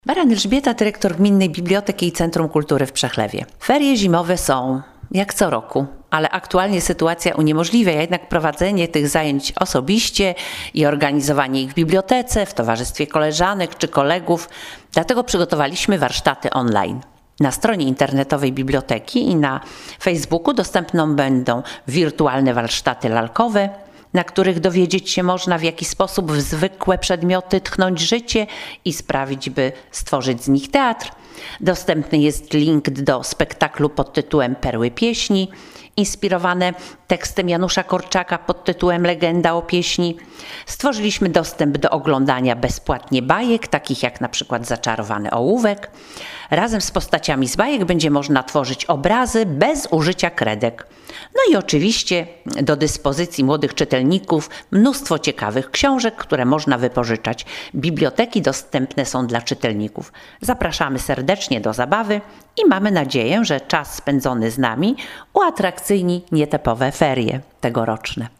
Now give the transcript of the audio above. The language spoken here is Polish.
Baran Elżbieta, dyrektor Gminnej Biblioteki i Centrum Kultury w Przechlewie. Ferie zimowe są jak co roku, ale aktualnie sytuacja uniemożliwia jednak prowadzenie tych zajęć osobiście i organizowanie ich w bibliotece, w towarzystwie koleżanek czy kolegów. Dlatego przygotowaliśmy warsztaty online. Na stronie internetowej biblioteki i na Facebooku dostępne będą wirtualne warsztaty lalkowe, na których dowiedzieć się można, w jaki sposób w zwykłe przedmioty tchnąć życie i sprawić, by stworzyć z nich teatr. Dostępny jest link do spektaklu pod tytułem Perły pieśni, inspirowane tekstem Janusza Korczaka pod tytułem Legenda o pieśni. Stworzyliśmy dostęp do oglądania bezpłatnie bajek, takich jak na przykład Zaczarowany ołówek. Razem z postaciami z bajek będzie można tworzyć obrazy bez użycia kredek. No i oczywiście do dyspozycji młodych czytelników mnóstwo ciekawych książek, które można wypożyczać. Biblioteki dostępne są dla czytelników. Zapraszamy serdecznie do zabawy i mamy nadzieję, że czas spędzony z nami uatrakcyjni nietypowe ferie tegoroczne.